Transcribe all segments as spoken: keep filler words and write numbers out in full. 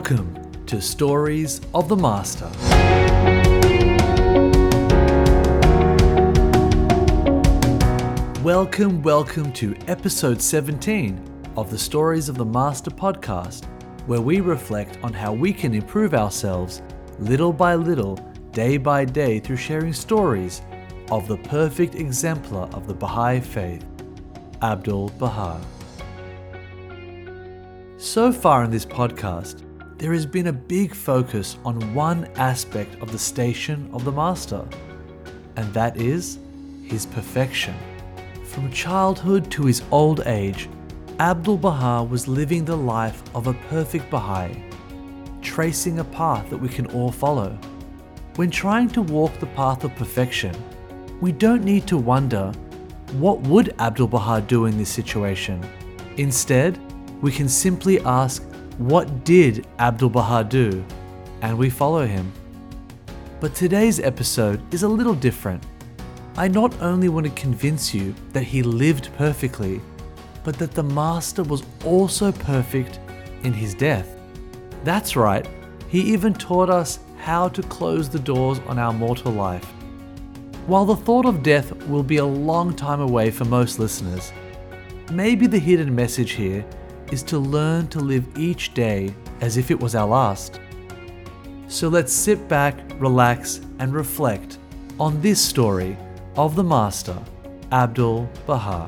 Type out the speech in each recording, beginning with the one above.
Welcome to Stories of the Master. Welcome, welcome to episode seventeen of the Stories of the Master podcast, where we reflect on how we can improve ourselves little by little, day by day, through sharing stories of the perfect exemplar of the Baha'i faith, Abdu'l-Baha. So far in this podcast, there has been a big focus on one aspect of the station of the Master, and that is his perfection. From childhood to his old age, Abdu'l-Baha was living the life of a perfect Baha'i, tracing a path that we can all follow. When trying to walk the path of perfection, we don't need to wonder, what would Abdu'l-Baha do in this situation? Instead, we can simply ask, what did Abdu'l-Baha do? And we follow him. But today's episode is a little different. I not only want to convince you that he lived perfectly, but that the Master was also perfect in his death. That's right, he even taught us how to close the doors on our mortal life. While the thought of death will be a long time away for most listeners, maybe the hidden message here is to learn to live each day as if it was our last. So let's sit back, relax, and reflect on this story of the Master, Abdu'l-Baha.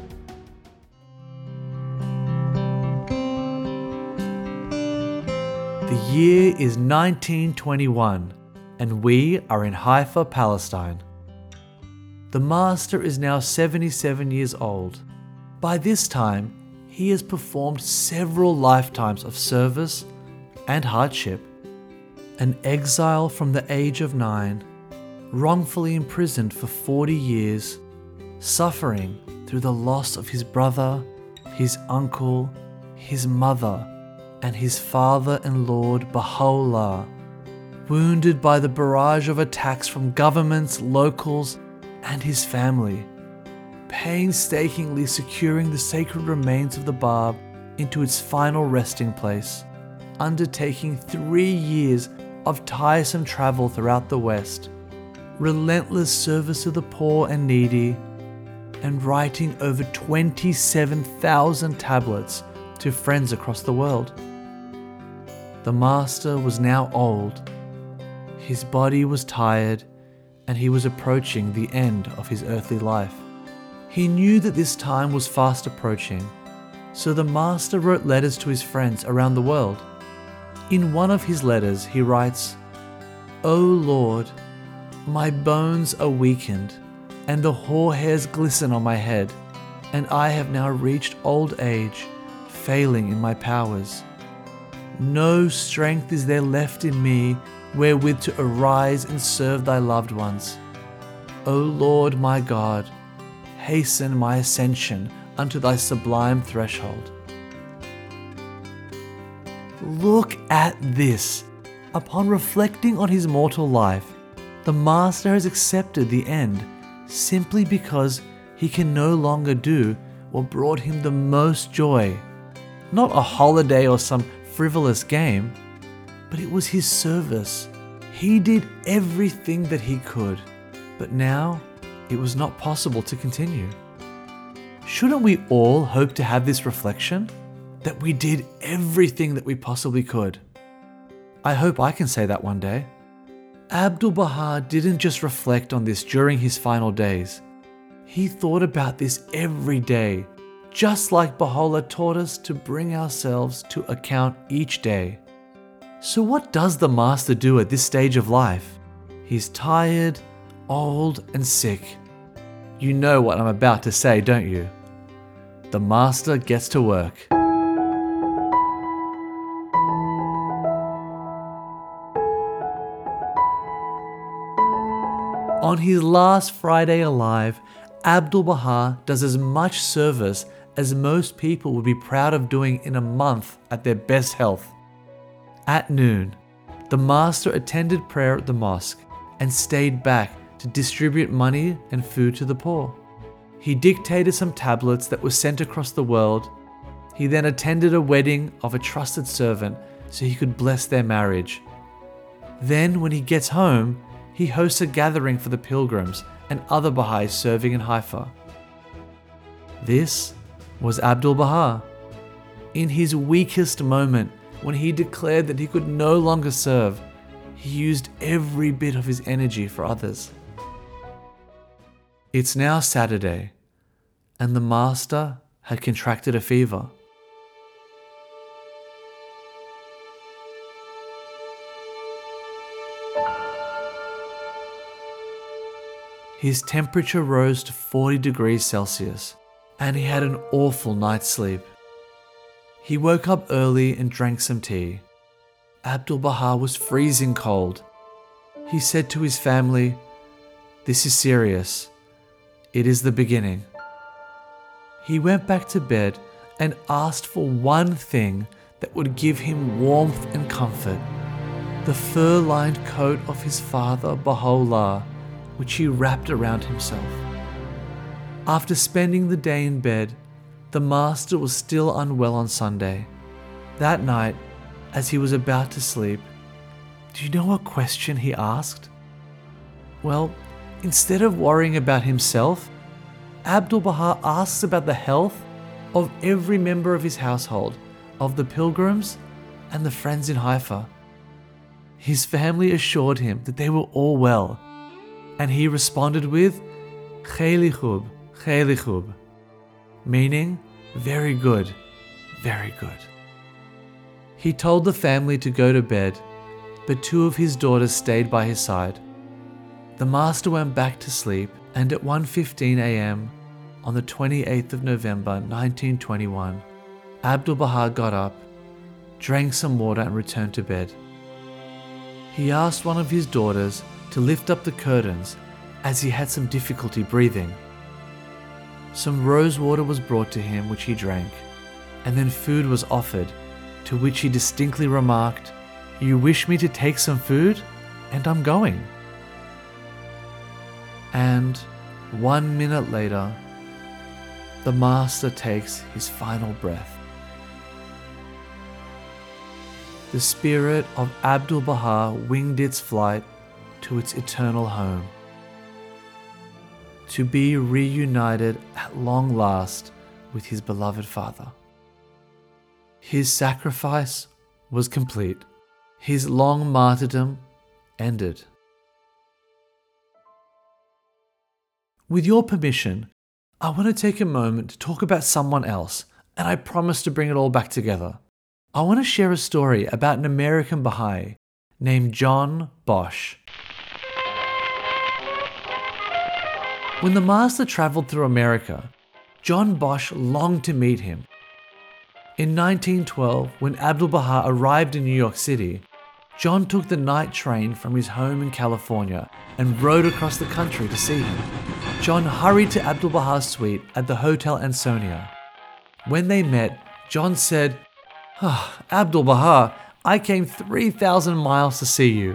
The year is nineteen twenty-one, and we are in Haifa, Palestine. The Master is now seventy-seven years old. By this time, he has performed several lifetimes of service and hardship. An exile from the age of nine, wrongfully imprisoned for forty years, suffering through the loss of his brother, his uncle, his mother, and his father and Lord Baha'u'llah, wounded by the barrage of attacks from governments, locals, and his family, painstakingly securing the sacred remains of the Bab into its final resting place, undertaking three years of tiresome travel throughout the West, relentless service to the poor and needy, and writing over twenty-seven thousand tablets to friends across the world. The Master was now old, his body was tired, and he was approaching the end of his earthly life. He knew that this time was fast approaching, so the Master wrote letters to his friends around the world. In one of his letters, he writes, "O Lord, my bones are weakened, and the hoar hairs glisten on my head, and I have now reached old age, failing in my powers. No strength is there left in me wherewith to arise and serve thy loved ones. O Lord my God, hasten my ascension unto thy sublime threshold." Look at this. Upon reflecting on his mortal life, the Master has accepted the end simply because he can no longer do what brought him the most joy. Not a holiday or some frivolous game, but it was his service. He did everything that he could, but now it was not possible to continue. Shouldn't we all hope to have this reflection? That we did everything that we possibly could? I hope I can say that one day. Abdu'l-Baha didn't just reflect on this during his final days. He thought about this every day, just like Baha'u'llah taught us to bring ourselves to account each day. So what does the Master do at this stage of life? He's tired, old, and sick. You know what I'm about to say, don't you? The Master gets to work. On his last Friday alive, Abdu'l-Baha does as much service as most people would be proud of doing in a month at their best health. At noon, the Master attended prayer at the mosque and stayed back to distribute money and food to the poor. He dictated some tablets that were sent across the world. He then attended a wedding of a trusted servant so he could bless their marriage. Then, when he gets home, he hosts a gathering for the pilgrims and other Baha'is serving in Haifa. This was Abdu'l-Baha. In his weakest moment, when he declared that he could no longer serve, he used every bit of his energy for others. It's now Saturday, and the Master had contracted a fever. His temperature rose to forty degrees Celsius, and he had an awful night's sleep. He woke up early and drank some tea. Abdu'l-Baha was freezing cold. He said to his family, "This is serious. It is the beginning." He went back to bed and asked for one thing that would give him warmth and comfort: the fur-lined coat of his father, Baha'u'llah, which he wrapped around himself. After spending the day in bed, the Master was still unwell on Sunday. That night, as he was about to sleep, do you know what question he asked? Well, instead of worrying about himself, Abdu'l-Baha asks about the health of every member of his household, of the pilgrims and the friends in Haifa. His family assured him that they were all well, and he responded with "Khayli khub, khayli khub," meaning very good, very good. He told the family to go to bed, but two of his daughters stayed by his side. The Master went back to sleep, and at one fifteen a m on the twenty-eighth of November nineteen twenty-one, Abdu'l-Baha got up, drank some water and returned to bed. He asked one of his daughters to lift up the curtains as he had some difficulty breathing. Some rose water was brought to him, which he drank, and then food was offered, to which he distinctly remarked, "You wish me to take some food? And I'm going." And one minute later, the Master takes his final breath. The spirit of Abdu'l-Baha winged its flight to its eternal home, to be reunited at long last with his beloved father. His sacrifice was complete. His long martyrdom ended. With your permission, I want to take a moment to talk about someone else, and I promise to bring it all back together. I want to share a story about an American Baha'i named John Bosch. When the Master traveled through America, John Bosch longed to meet him. In nineteen twelve, when Abdu'l-Baha arrived in New York City, John took the night train from his home in California and rode across the country to see him. John hurried to Abdu'l-Baha's suite at the Hotel Ansonia. When they met, John said, "Ah, Abdu'l-Baha, I came three thousand miles to see you."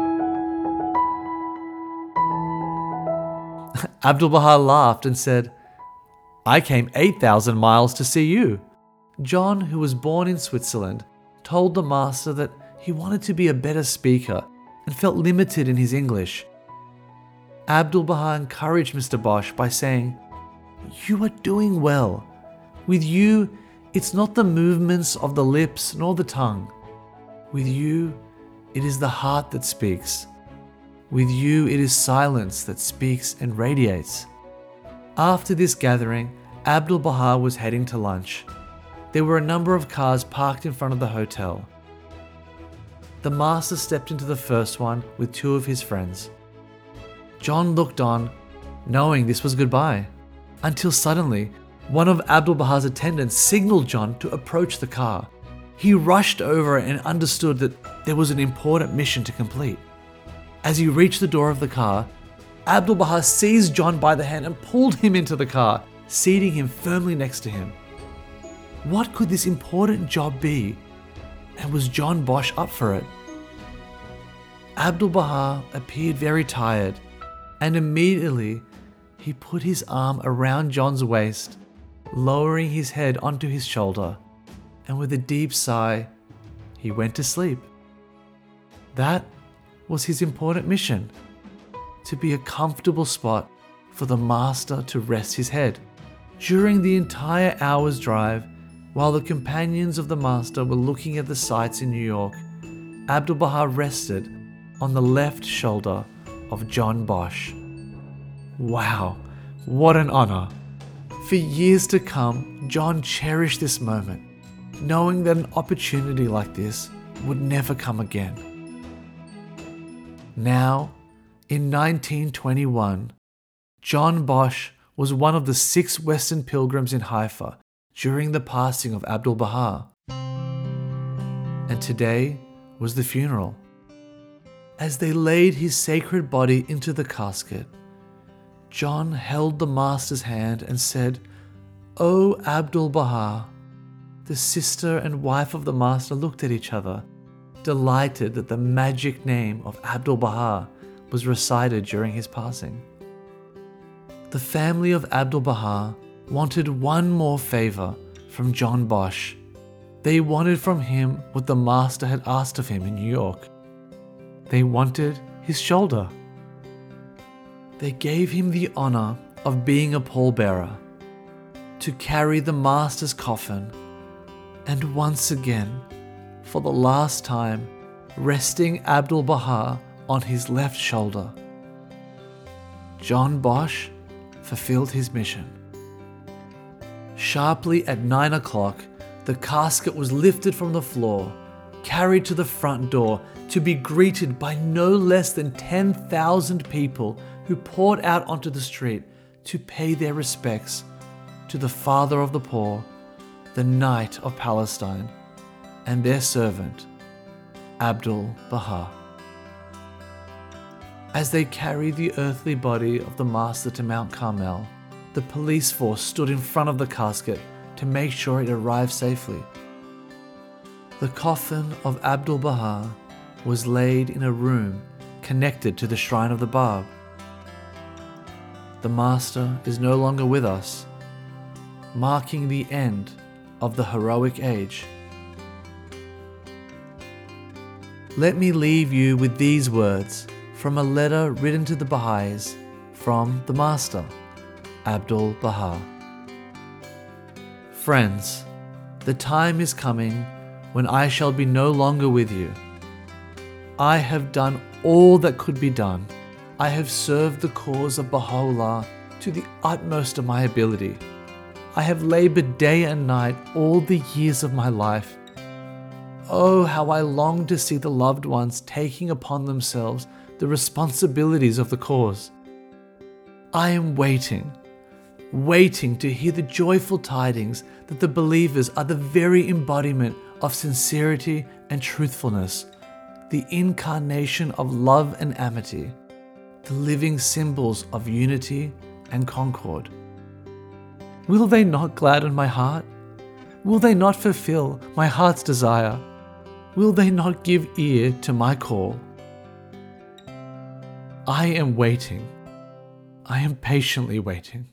Abdu'l-Baha laughed and said, "I came eight thousand miles to see you." John, who was born in Switzerland, told the Master that he wanted to be a better speaker and felt limited in his English. Abdu'l-Baha encouraged Mister Bosch by saying, "You are doing well. With you, it's not the movements of the lips nor the tongue. With you, it is the heart that speaks. With you, it is silence that speaks and radiates." After this gathering, Abdu'l-Baha was heading to lunch. There were a number of cars parked in front of the hotel. The Master stepped into the first one with two of his friends. John looked on, knowing this was goodbye, until suddenly, one of Abdu'l-Baha's attendants signaled John to approach the car. He rushed over and understood that there was an important mission to complete. As he reached the door of the car, Abdu'l-Baha seized John by the hand and pulled him into the car, seating him firmly next to him. What could this important job be? And was John Bosch up for it? Abdu'l-Baha appeared very tired, and immediately he put his arm around John's waist, lowering his head onto his shoulder, and with a deep sigh, he went to sleep. That was his important mission, to be a comfortable spot for the master to rest his head. During the entire hour's drive, while the companions of the master were looking at the sights in New York, Abdu'l-Baha rested on the left shoulder of John Bosch. Wow, what an honor! For years to come, John cherished this moment, knowing that an opportunity like this would never come again. Now, in nineteen twenty-one, John Bosch was one of the six Western pilgrims in Haifa during the passing of Abdu'l-Baha. And today was the funeral. As they laid his sacred body into the casket, John held the master's hand and said, "O Abdu'l-Baha." The sister and wife of the master looked at each other, delighted that the magic name of Abdu'l-Baha was recited during his passing. The family of Abdu'l-Baha wanted one more favor from John Bosch. They wanted from him what the master had asked of him in New York. They wanted his shoulder. They gave him the honor of being a pallbearer, to carry the master's coffin, and once again, for the last time, resting Abdu'l-Baha on his left shoulder. John Bosch fulfilled his mission. Sharply at nine o'clock, the casket was lifted from the floor, carried to the front door to be greeted by no less than ten thousand people who poured out onto the street to pay their respects to the father of the poor, the Knight of Palestine, and their servant, Abdu'l-Baha. As they carried the earthly body of the master to Mount Carmel, the police force stood in front of the casket to make sure it arrived safely. The coffin of Abdu'l-Baha was laid in a room connected to the Shrine of the Bab. The master is no longer with us, marking the end of the heroic age. Let me leave you with these words from a letter written to the Baha'is from the Master, Abdu'l-Baha. Friends, the time is coming when I shall be no longer with you. I have done all that could be done. I have served the cause of Baha'u'llah to the utmost of my ability. I have labored day and night all the years of my life. Oh, how I long to see the loved ones taking upon themselves the responsibilities of the cause. I am waiting, waiting to hear the joyful tidings that the believers are the very embodiment of sincerity and truthfulness, the incarnation of love and amity, the living symbols of unity and concord. Will they not gladden my heart? Will they not fulfill my heart's desire? Will they not give ear to my call? I am waiting. I am patiently waiting.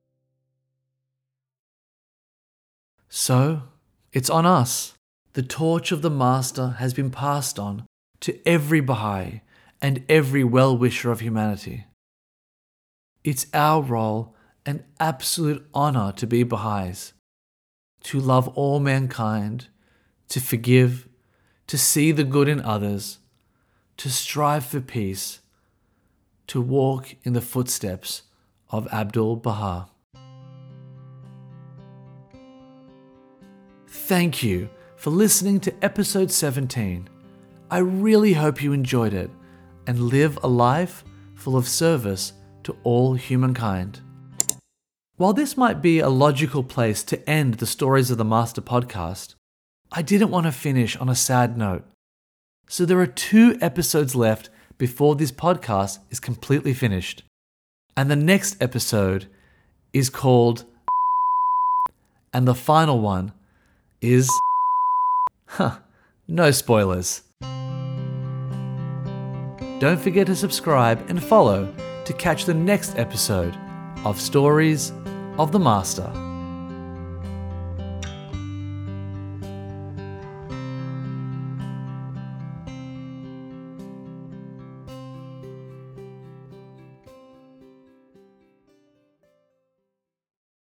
So, it's on us. The torch of the Master has been passed on to every Baha'i and every well-wisher of humanity. It's our role and absolute honor to be Baha'is, to love all mankind, to forgive, to see the good in others, to strive for peace, to walk in the footsteps of Abdu'l-Baha. Thank you for listening to episode seventeen. I really hope you enjoyed it and live a life full of service to all humankind. While this might be a logical place to end the Stories of the Master podcast, I didn't want to finish on a sad note. So there are two episodes left before this podcast is completely finished. And the next episode is called and the final one is huh, no spoilers. Don't forget to subscribe and follow to catch the next episode of Stories of the Master.